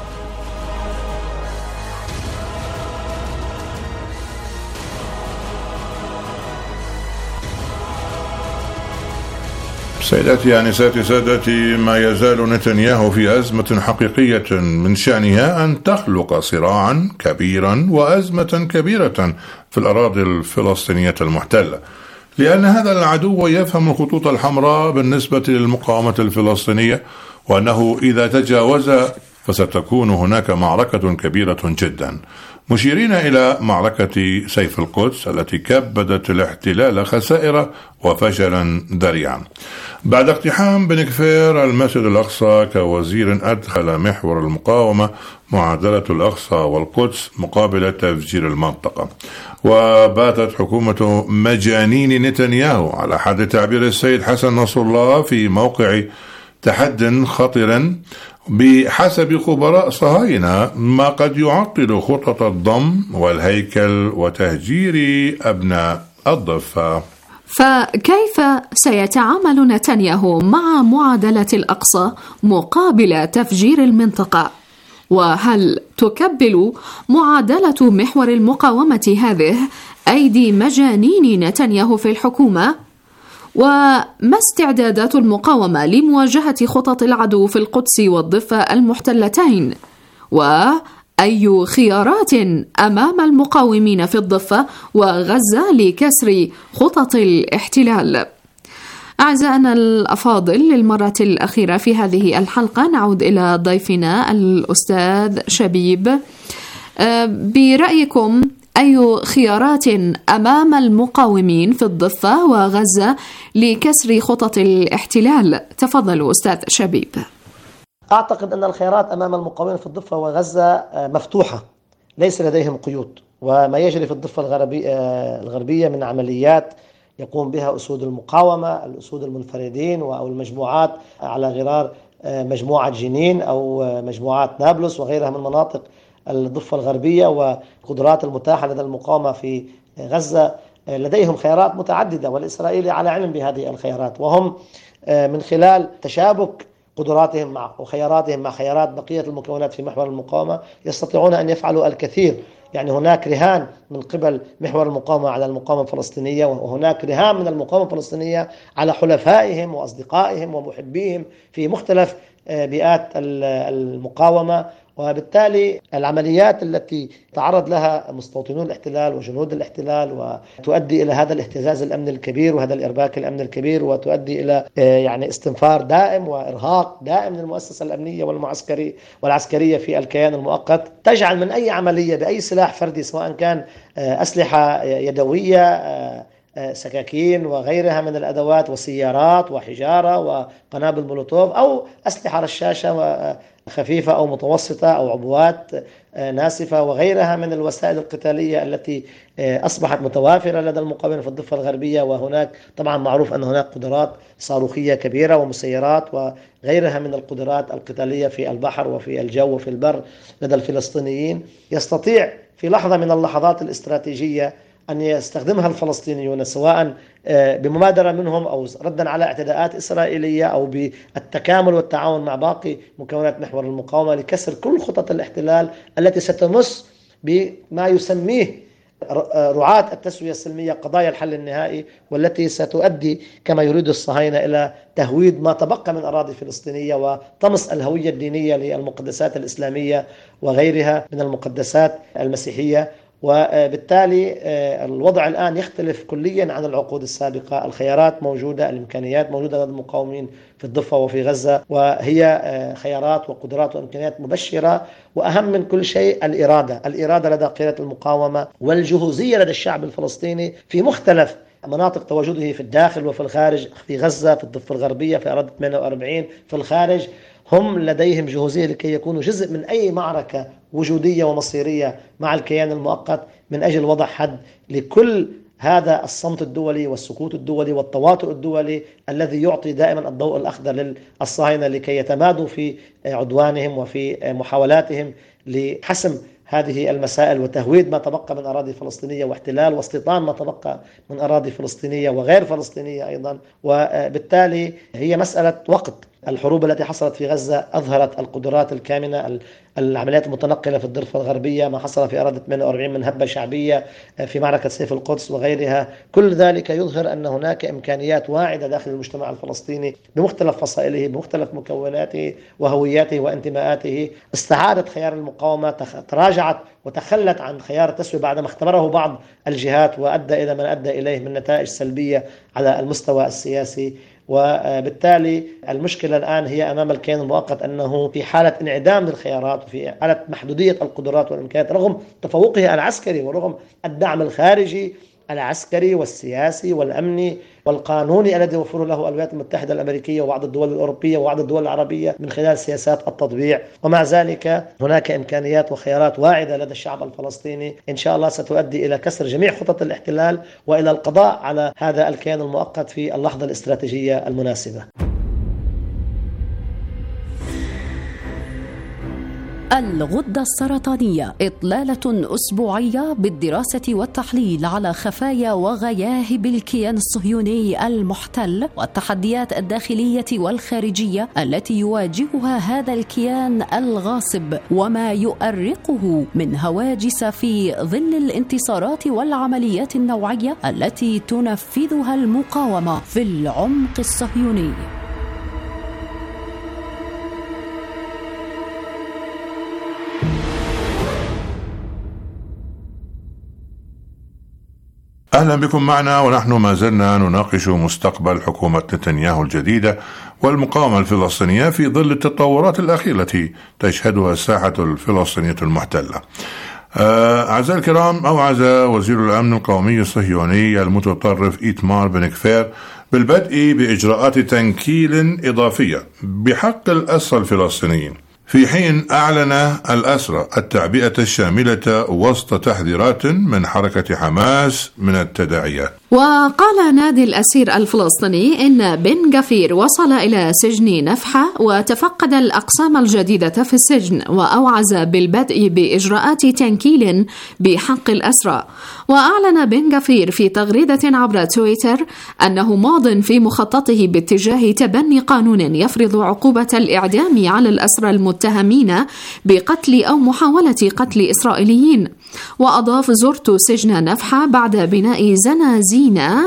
سيداتي آنساتي سادتي، ما يزال نتنياهو في أزمة حقيقية من شأنها أن تخلق صراعا كبيرا وأزمة كبيرة في الأراضي الفلسطينية المحتلة، لأن هذا العدو يفهم الخطوط الحمراء بالنسبة للمقاومة الفلسطينية، وأنه إذا تجاوز فستكون هناك معركة كبيرة جدا، مشيرين إلى معركة سيف القدس التي كبدت الاحتلال خسائر وفشلا ذريعا. بعد اقتحام بن كفير المسجد الأقصى كوزير أدخل محور المقاومة معادلة الأقصى والقدس مقابل تفجير المنطقة، وباتت حكومة مجانين نتنياهو على حد تعبير السيد حسن نصر الله في موقع تحد خطر بحسب خبراء صهاينة، ما قد يعطل خطط الضم والهيكل وتهجير أبناء الضفة. فكيف سيتعامل نتنياهو مع معادلة الأقصى مقابل تفجير المنطقة؟ وهل تكبل معادلة محور المقاومة هذه أيدي مجانين نتنياهو في الحكومة؟ وما استعدادات المقاومة لمواجهة خطط العدو في القدس والضفة المحتلتين؟ وأي خيارات أمام المقاومين في الضفة وغزة لكسر خطط الاحتلال؟ أعزائنا الأفاضل، للمرة الأخيرة في هذه الحلقة نعود إلى ضيفنا الأستاذ شبيب. برأيكم أي خيارات أمام المقاومين في الضفة وغزة لكسر خطط الاحتلال؟ تفضلوا أستاذ شبيب. أعتقد أن الخيارات أمام المقاومين في الضفة وغزة مفتوحة، ليس لديهم قيود، وما يجري في الضفة الغربية من عمليات يقوم بها أسود المقاومة، الأسود المنفردين أو المجموعات على غرار مجموعة جنين أو مجموعات نابلس وغيرها من مناطق الضفة الغربية، وقدرات المتاحة لدى المقاومة في غزة، لديهم خيارات متعددة، والإسرائيلي على علم بهذه الخيارات، وهم من خلال تشابك قدراتهم مع وخياراتهم مع خيارات بقية المكونات في محور المقاومة يستطيعون أن يفعلوا الكثير. يعني هناك رهان من قبل محور المقاومة على المقاومة الفلسطينية، وهناك رهان من المقاومة الفلسطينية على حلفائهم وأصدقائهم ومحبيهم في مختلف بيئات المقاومة. وبالتالي العمليات التي تعرض لها مستوطنون الاحتلال وجنود الاحتلال وتؤدي إلى هذا الاهتزاز الأمن الكبير وهذا الإرباك الأمن الكبير، وتؤدي إلى يعني استنفار دائم وإرهاق دائم من المؤسسة الأمنية والعسكرية في الكيان المؤقت، تجعل من أي عملية بأي سلاح فردي، سواء كان أسلحة يدوية، سكاكين وغيرها من الأدوات وسيارات وحجارة وقنابل مولوتوف، أو أسلحة رشاشة خفيفة أو متوسطة أو عبوات ناسفة وغيرها من الوسائل القتالية التي أصبحت متوافرة لدى المقاومين في الضفة الغربية. وهناك طبعا معروف أن هناك قدرات صاروخية كبيرة ومسيرات وغيرها من القدرات القتالية في البحر وفي الجو وفي البر لدى الفلسطينيين، يستطيع في لحظة من اللحظات الاستراتيجية أن يستخدمها الفلسطينيون، سواء بمبادرة منهم أو ردا على اعتداءات إسرائيلية أو بالتكامل والتعاون مع باقي مكونات محور المقاومة لكسر كل خطط الاحتلال التي ستمس بما يسميه رعاة التسوية السلمية قضايا الحل النهائي، والتي ستؤدي كما يريد الصهاينة إلى تهويد ما تبقى من أراضي فلسطينية وطمس الهوية الدينية للمقدسات الإسلامية وغيرها من المقدسات المسيحية. وبالتالي الوضع الآن يختلف كليا عن العقود السابقة. الخيارات موجودة، الإمكانيات موجودة لدى المقاومين في الضفة وفي غزة، وهي خيارات وقدرات وإمكانيات مبشرة. وأهم من كل شيء الإرادة لدى قيادة المقاومة والجهوزية لدى الشعب الفلسطيني في مختلف مناطق تواجده في الداخل وفي الخارج، في غزة، في الضفة الغربية، في أراضي 48 في الخارج، هم لديهم جهوزية لكي يكونوا جزء من أي معركة وجودية ومصيرية مع الكيان المؤقت من أجل وضع حد لكل هذا الصمت الدولي والسكوت الدولي والتواطؤ الدولي الذي يعطي دائما الضوء الأخضر للصهاينة لكي يتمادوا في عدوانهم وفي محاولاتهم لحسم هذه المسائل وتهويد ما تبقى من أراضي فلسطينية واحتلال واستيطان ما تبقى من أراضي فلسطينية وغير فلسطينية أيضا. وبالتالي هي مسألة وقت. الحروب التي حصلت في غزة أظهرت القدرات الكامنة، العمليات المتنقلة في الضفة الغربية، ما حصل في أراضي 48 من هبة شعبية في معركة سيف القدس وغيرها، كل ذلك يظهر أن هناك إمكانيات واعدة داخل المجتمع الفلسطيني بمختلف فصائله بمختلف مكوناته وهوياته وانتماءاته استعادت خيار المقاومة، تراجعت وتخلت عن خيار التسوية بعدما اختبره بعض الجهات وأدى إلى ما أدى إليه من نتائج سلبية على المستوى السياسي. وبالتالي المشكلة الآن هي أمام الكيان المؤقت أنه في حالة انعدام للخيارات وفي حالة محدودية القدرات والإمكانيات رغم تفوقه العسكري ورغم الدعم الخارجي العسكري والسياسي والأمني والقانوني الذي يوفره له الولايات المتحدة الأمريكية وبعض الدول الأوروبية وبعض الدول العربية من خلال سياسات التطبيع. ومع ذلك هناك إمكانيات وخيارات واعدة لدى الشعب الفلسطيني إن شاء الله ستؤدي إلى كسر جميع خطط الاحتلال وإلى القضاء على هذا الكيان المؤقت في اللحظة الاستراتيجية المناسبة. الغدة السرطانية، إطلالة أسبوعية بالدراسة والتحليل على خفايا وغياهب الكيان الصهيوني المحتل والتحديات الداخلية والخارجية التي يواجهها هذا الكيان الغاصب وما يؤرقه من هواجس في ظل الانتصارات والعمليات النوعية التي تنفذها المقاومة في العمق الصهيوني. أهلا بكم معنا، ونحن ما زلنا نناقش مستقبل حكومة نتنياهو الجديدة والمقاومة الفلسطينية في ظل التطورات الأخيرة التي تشهدها الساحة الفلسطينية المحتلة. أعزائي الكرام، أوعز وزير الأمن القومي الصهيوني المتطرف إيتمار بن كفير بالبدء بإجراءات تنكيل إضافية بحق الأسرى الفلسطينيين، في حين أعلن الأسرى التعبئة الشاملة وسط تحذيرات من حركة حماس من التداعيات. وقال نادي الأسير الفلسطيني إن بن غفير وصل إلى سجن نفحة وتفقد الأقسام الجديدة في السجن، وأوعز بالبدء بإجراءات تنكيل بحق الأسرى. وأعلن بن غفير في تغريدة عبر تويتر أنه ماض في مخططه باتجاه تبني قانون يفرض عقوبة الإعدام على الأسرى المتهمين بقتل أو محاولة قتل إسرائيليين. وأضاف: زرت سجن نفحة بعد بناء زنازين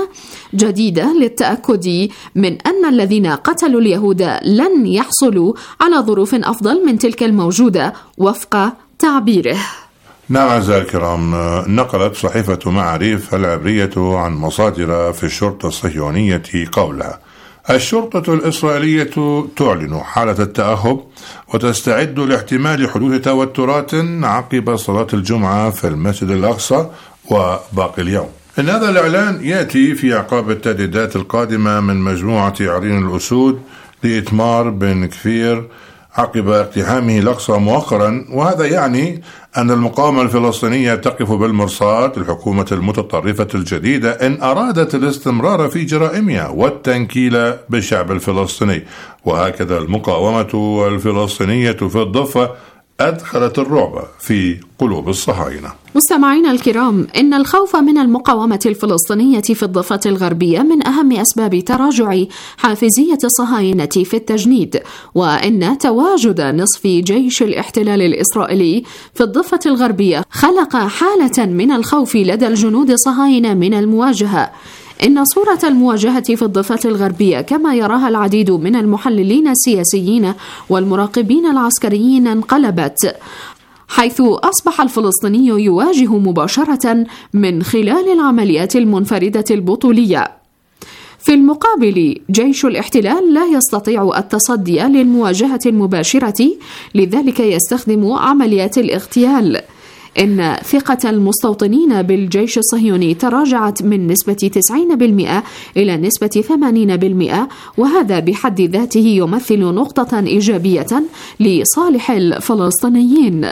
جديدة للتأكد من أن الذين قتلوا اليهود لن يحصلوا على ظروف أفضل من تلك الموجودة، وفق تعبيره. نعم أعزائي الكرام، نقلت صحيفة معاريف العبرية عن مصادر في الشرطة الصهيونية قولها: الشرطة الإسرائيلية تعلن حالة التأهب وتستعد لاحتمال حدوث توترات عقب صلاة الجمعة في المسجد الأقصى وباقي اليوم. إن هذا الإعلان يأتي في أعقاب التهديدات القادمة من مجموعة عرين الأسود لإيتمار بن كفير عقب اقتحامه الأقصى مؤخرا، وهذا يعني أن المقاومة الفلسطينية تقف بالمرصاد للحكومة المتطرفة الجديدة إن أرادت الاستمرار في جرائمها والتنكيل بالشعب الفلسطيني. وهكذا المقاومة الفلسطينية في الضفة أدخلت الرعب في قلوب الصهاينة. مستمعينا الكرام، إن الخوف من المقاومة الفلسطينية في الضفة الغربية من أهم أسباب تراجع حافزية الصهاينة في التجنيد، وإن تواجد نصف جيش الاحتلال الإسرائيلي في الضفة الغربية خلق حالة من الخوف لدى الجنود الصهاينة من المواجهة. إن صورة المواجهة في الضفة الغربية كما يراها العديد من المحللين السياسيين والمراقبين العسكريين انقلبت، حيث أصبح الفلسطيني يواجه مباشرة من خلال العمليات المنفردة البطولية. في المقابل، جيش الاحتلال لا يستطيع التصدي للمواجهة المباشرة، لذلك يستخدم عمليات الاغتيال. إن ثقة المستوطنين بالجيش الصهيوني تراجعت من نسبة 90% إلى نسبة 80%، وهذا بحد ذاته يمثل نقطة إيجابية لصالح الفلسطينيين.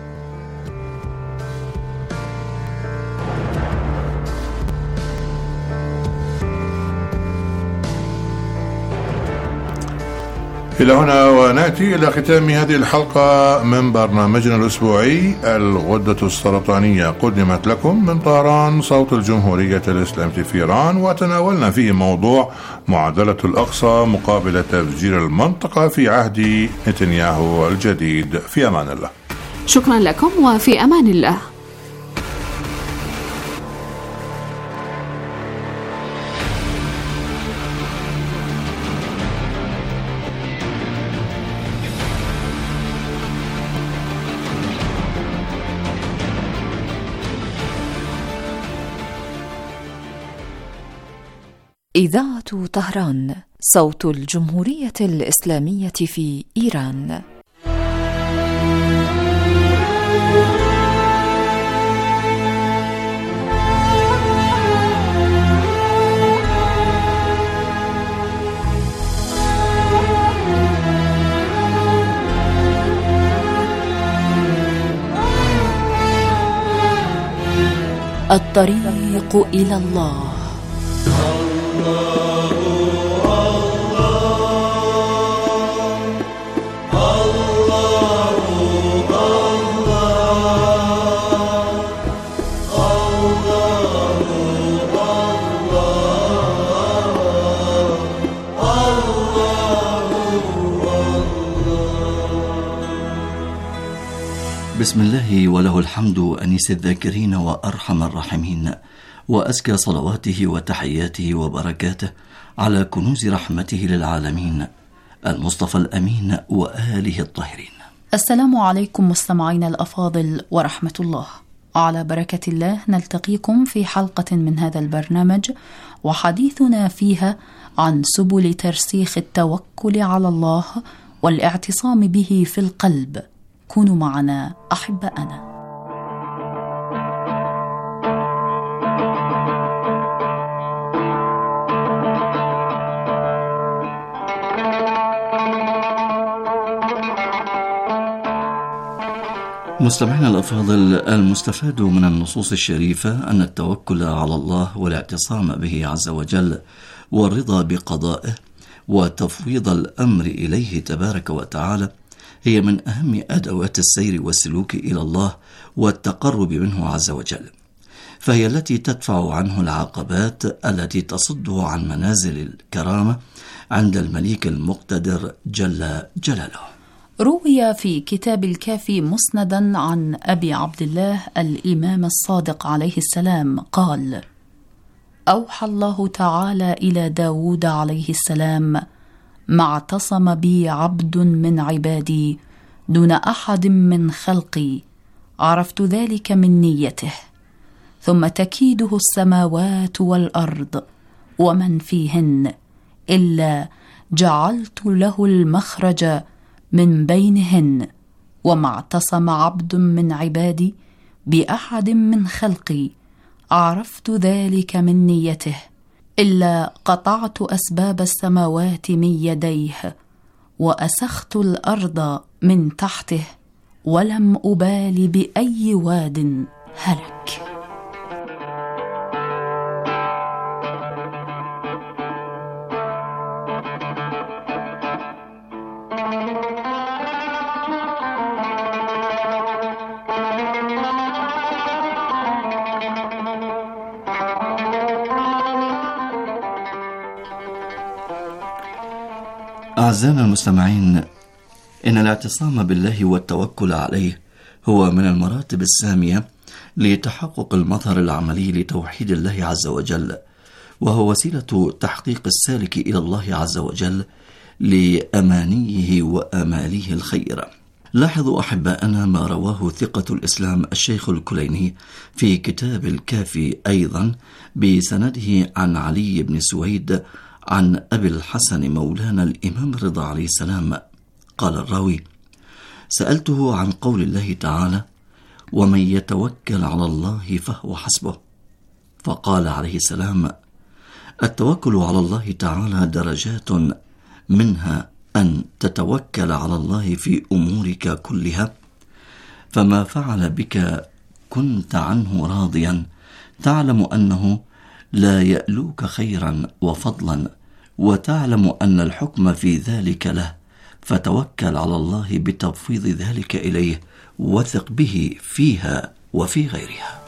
إلى هنا ونأتي إلى ختام هذه الحلقة من برنامجنا الأسبوعي الغدة السرطانية، قدمت لكم من طهران صوت الجمهورية الإسلامية في إيران، وتناولنا فيه موضوع معادلة الأقصى مقابل تفجير المنطقة في عهد نتنياهو الجديد. في أمان الله. شكرا لكم وفي أمان الله. إذاعة طهران صوت الجمهورية الإسلامية في إيران. الطريق إلى الله. بسم الله وله الحمد أنيس الذاكرين وأرحم الراحمين، وأزكى صلواته وتحياته وبركاته على كنوز رحمته للعالمين المصطفى الأمين وآله الطاهرين. السلام عليكم مستمعين الأفاضل ورحمة الله. على بركة الله نلتقيكم في حلقة من هذا البرنامج، وحديثنا فيها عن سبل ترسيخ التوكل على الله والاعتصام به في القلب. كونوا معنا أحباءنا. مستمعينا الأفاضل، المستفاد من النصوص الشريفة أن التوكل على الله والاعتصام به عز وجل والرضا بقضائه وتفويض الأمر إليه تبارك وتعالى هي من أهم أدوات السير والسلوك إلى الله والتقرب منه عز وجل، فهي التي تدفع عنه العقبات التي تصده عن منازل الكرامة عند المليك المقتدر جل جلاله. روي في كتاب الكافي مسندا عن أبي عبد الله الإمام الصادق عليه السلام قال: أوحى الله تعالى إلى داود عليه السلام: ما اعتصم بي عبد من عبادي دون أحد من خلقي، عرفت ذلك من نيته، ثم تكيده السماوات والأرض ومن فيهن، إلا جعلت له المخرج من بينهن. وما اعتصم عبد من عبادي بأحد من خلقي، عرفت ذلك من نيته، إلا قطعت أسباب السماوات من يديه وأسخت الأرض من تحته، ولم أبال بأي واد هلك. أعزائنا المستمعين، إن الاعتصام بالله والتوكل عليه هو من المراتب السامية لتحقق المظهر العملي لتوحيد الله عز وجل، وهو وسيلة تحقيق السالك إلى الله عز وجل لأمانيه وآماله الخيرة. لاحظوا أحباءنا ما رواه ثقة الإسلام الشيخ الكليني في كتاب الكافي أيضا بسنده عن علي بن سويد عن أبي الحسن مولانا الإمام الرضا عليه السلام. قال الراوي: سألته عن قول الله تعالى: ومن يتوكل على الله فهو حسبه. فقال عليه السلام: التوكل على الله تعالى درجات، منها أن تتوكل على الله في أمورك كلها، فما فعل بك كنت عنه راضيا، تعلم أنه لا يألوك خيرا وفضلا، وتعلم أن الحكم في ذلك له، فتوكل على الله بتفويض ذلك إليه، وثق به فيها وفي غيرها.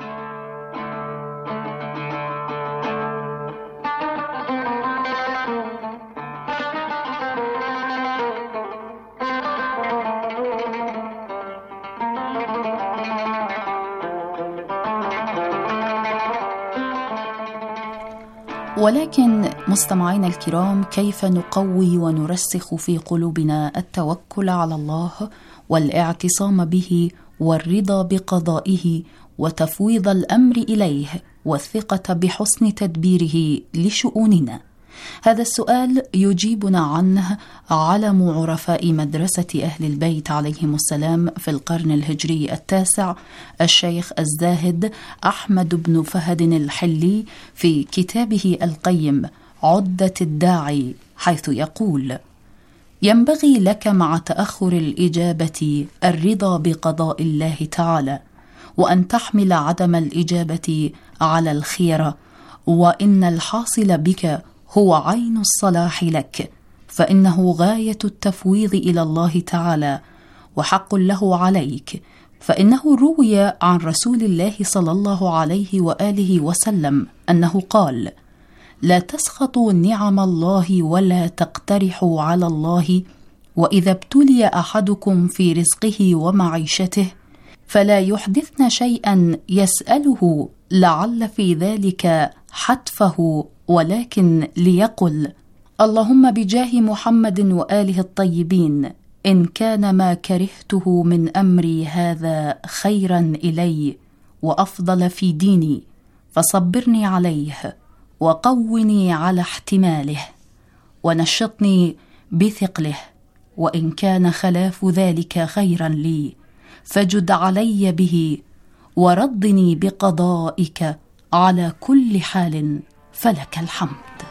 ولكن مستمعينا الكرام، كيف نقوي ونرسخ في قلوبنا التوكل على الله والاعتصام به والرضا بقضائه وتفويض الأمر إليه والثقة بحسن تدبيره لشؤوننا؟ هذا السؤال يجيبنا عنه علم عرفاء مدرسة أهل البيت عليهم السلام في القرن الهجري التاسع، الشيخ الزاهد أحمد بن فهد الحلي، في كتابه القيم عدة الداعي، حيث يقول: ينبغي لك مع تأخر الإجابة الرضا بقضاء الله تعالى، وأن تحمل عدم الإجابة على الخيرة، وإن الحاصل بك هو عين الصلاح لك، فإنه غاية التفويض إلى الله تعالى وحق له عليك، فإنه روي عن رسول الله صلى الله عليه وآله وسلم أنه قال: لا تسخطوا نعم الله ولا تقترحوا على الله، وإذا ابتلي أحدكم في رزقه ومعيشته فلا يحدثن شيئا يسأله لعل في ذلك حتفه، ولكن ليقل: اللهم بجاه محمد وآله الطيبين، إن كان ما كرهته من أمري هذا خيرا إلي وأفضل في ديني فصبرني عليه، وقوني على احتماله، ونشطني بثقله، وإن كان خلاف ذلك خيرا لي فجد علي به، وردني بقضائك على كل حال، فلك الحمد.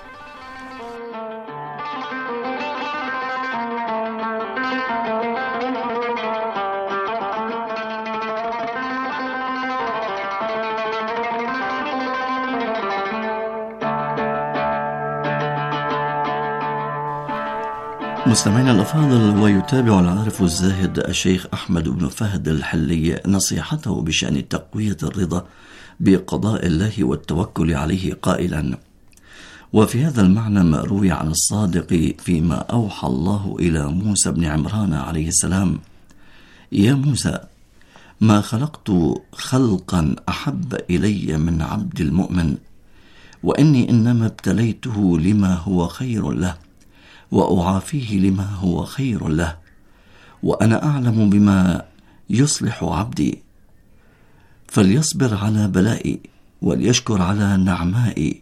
مستمعينا الأفاضل، ويتابع العارف الزاهد الشيخ أحمد بن فهد الحلي نصيحته بشأن تقوية الرضا بقضاء الله والتوكل عليه قائلا: وفي هذا المعنى ما روي عن الصادق فيما أوحى الله إلى موسى بن عمران عليه السلام: يا موسى، ما خلقت خلقا أحب إلي من عبد المؤمن، وإني إنما ابتليته لما هو خير له، وأعافيه لما هو خير له، وأنا أعلم بما يصلح عبدي، فليصبر على بلائي وليشكر على نعمائي،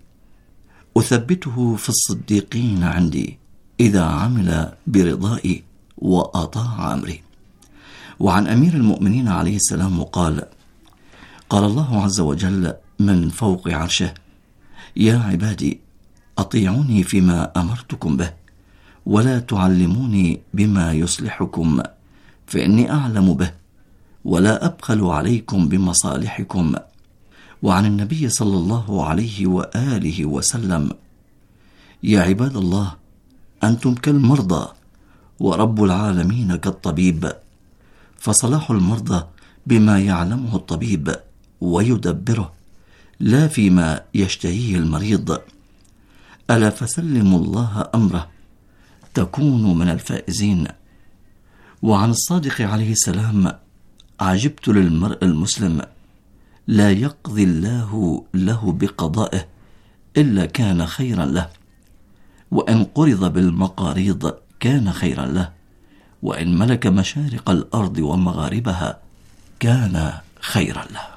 أثبته في الصديقين عندي إذا عمل برضائي وأطاع أمري. وعن أمير المؤمنين عليه السلام قال: قال الله عز وجل من فوق عرشه: يا عبادي أطيعوني فيما أمرتكم به، ولا تعلموني بما يصلحكم، فإني أعلم به، ولا أبخل عليكم بمصالحكم. وعن النبي صلى الله عليه وآله وسلم: يا عباد الله، أنتم كالمرضى، ورب العالمين كالطبيب، فصلاح المرضى بما يعلمه الطبيب ويدبره، لا فيما يشتهيه المريض. ألا فسلموا الله أمره تكونوا من الفائزين. وعن الصادق عليه السلام: عجبت للمرء المسلم، لا يقضي الله له بقضائه إلا كان خيرا له، وإن قرض بالمقاريض كان خيرا له، وإن ملك مشارق الأرض ومغاربها كان خيرا له.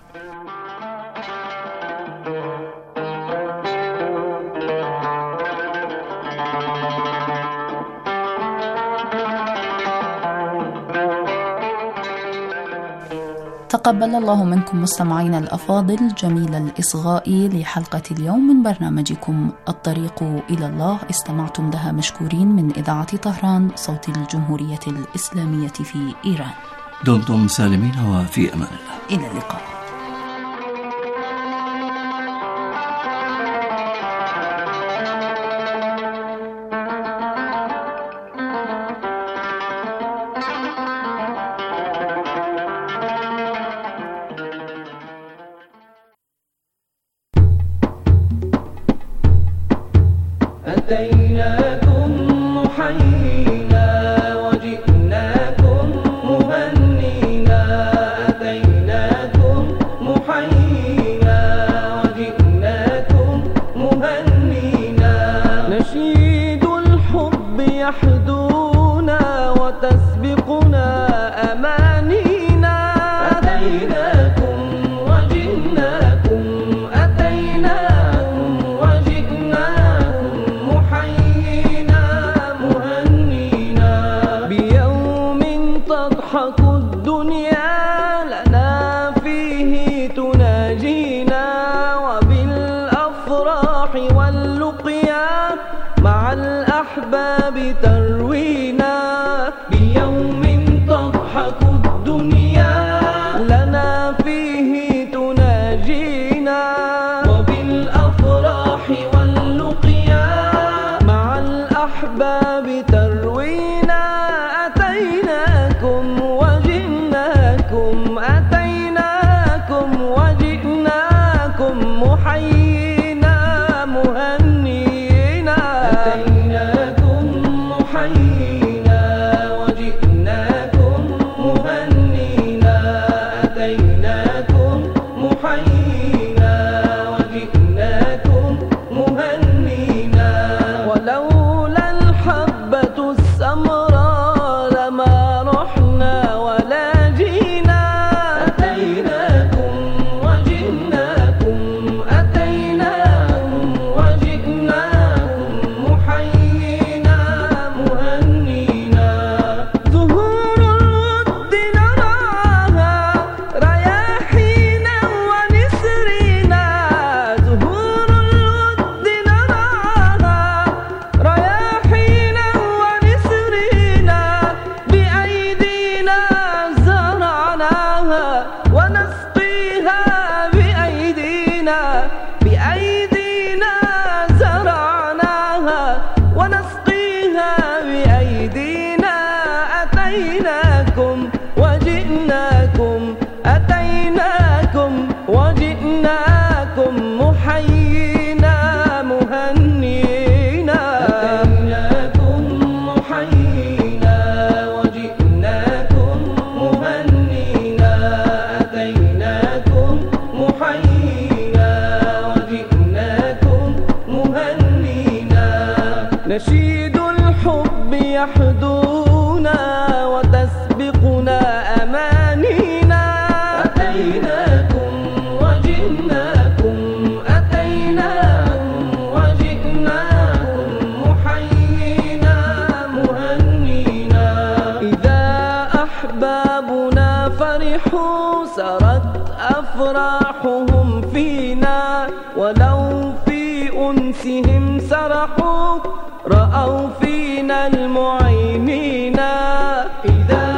تقبل الله منكم مستمعين الأفاضل جميل الإصغاء لحلقة اليوم من برنامجكم الطريق إلى الله، استمعتم لها مشكورين من إذاعة طهران صوت الجمهورية الإسلامية في إيران. دمتم سالمين وفي أمان الله. إلى اللقاء. أتيناكم محيينا وجئناكم مهنينا، أتيناكم محيينا وجئناكم مهنينا، نشيد الحب يحدونا وتسبقنا أمانينا، أتيناكم وجئناكم، أتيناكم وجئناكم محيينا مهنينا، بيوم تضحك الدنيا لنا فيه تناجينا، وبالأفراح واللقيا مع الأحباب تروينا، بيوم تضحك الدنيا لنا فيه تناجينا، وبالأفراح واللقيا مع الأحباب تروينا، أتيناكم وجئناكم، أتيناكم وجئناكم محيينا مهنينا، أتيناكم محيينا وجئناكم مهنينا، أتيناكم محيينا وجئناكم مهنينا، ولولا الحبة السمراء لما رحنا ولا جينا، أتيناكم وجئناكم، أتيناكم وجئناكم محيينا مهنينا، زهور الود نراها رياحينا ونسرينا، زهور الود نراها رياحينا ونسرينا، بأيدينا زرعناها ونسقيها بأيدينا، بأيدينا زرعناها ونسقيها بأيدينا، أتيناكم وجئناكم، أتيناكم وجئناكم محيينا مهنينا، أتيناكم محيينا وجئناكم مهنينا، أتيناكم محيينا وجئناكم مهنينا، نشيد الحب يحدونا وتسبقنا أمانينا، أتيناكم وجئناكم، أتيناكم وجئناكم محيينا مهنينا، إذا أحبابنا فرحوا سرت أفراحهم فينا، ولو في أنسهم سرحوا رأوا فينا المعينين، إذا